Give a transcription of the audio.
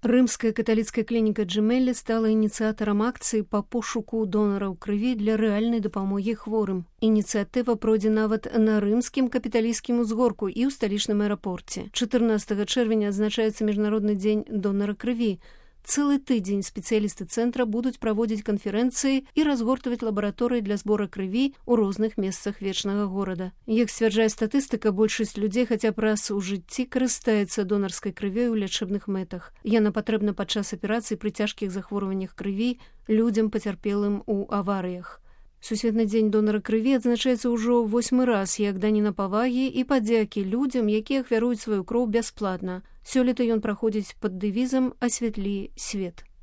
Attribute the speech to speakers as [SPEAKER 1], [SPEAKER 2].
[SPEAKER 1] Рымская каталіцкая клініка Джемелі стала ініцыятарам акцыі па пошуку донараў крыві для рэальнай дапамогі хворым. Ініцыятыва пройдзе нават на рымскім капіталійскім узгорку і ў сталічным аэрапорце. 14 чэрвеня адзначаецца міжнародны дзень донара крыві. Цэлы тыдзень спецыялісты цэнтра будуць праводзіць канферэнцыі і разгортваць лабараторыі для збора крыві ў розных месцах вечнага горада. Як сцвярджае статыстыка, большасць людзей хаця б раз у жыцці карыстаецца донарскай крывёй у лячэбных мэтах. Яна патрэбна падчас аперацый пры цяжкіх захворваннях крыві людзям пацярпелым у аварыях. Сусветны дзень донара крыві адзначаецца ўжо 8-ы раз як даніна павагі і падзякі людзям, якія ахвяруюць сваю кроў бясплатна. Сёлета ён праходзіць пад дэвізам «Асвятлі свет».